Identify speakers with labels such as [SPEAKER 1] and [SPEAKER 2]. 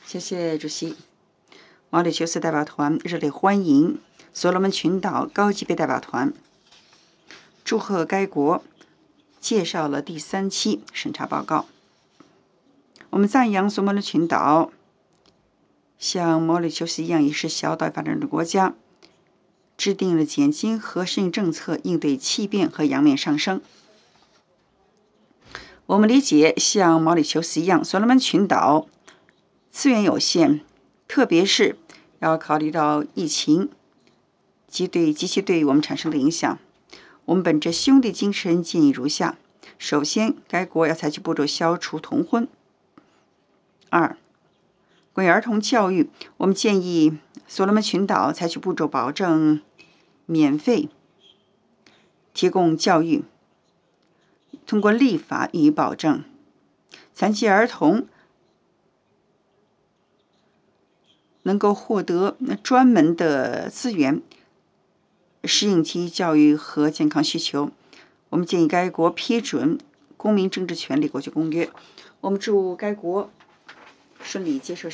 [SPEAKER 1] 谢谢主席。毛里求斯代表团热烈欢迎所罗门群岛高级别代表团，祝贺该国介绍了第3期审查报告。我们赞扬所罗门群岛像毛里求斯一样也是小岛发展中国家，制定了减轻和适应政策，应对气变和洋面上升。我们理解，像毛里求斯一样，所罗门群岛资源有限，特别是要考虑到疫情及其对我们产生的影响。我们本着兄弟精神建议如下：首先，该国要采取步骤消除童婚。2. 关于儿童教育，我们建议所罗门群岛采取步骤保证免费提供教育，通过立法予以保证。残疾儿童能够获得专门的资源，适应其教育和健康需求。我们建议该国批准《公民政治权利国际公约》。我们祝该国顺利接受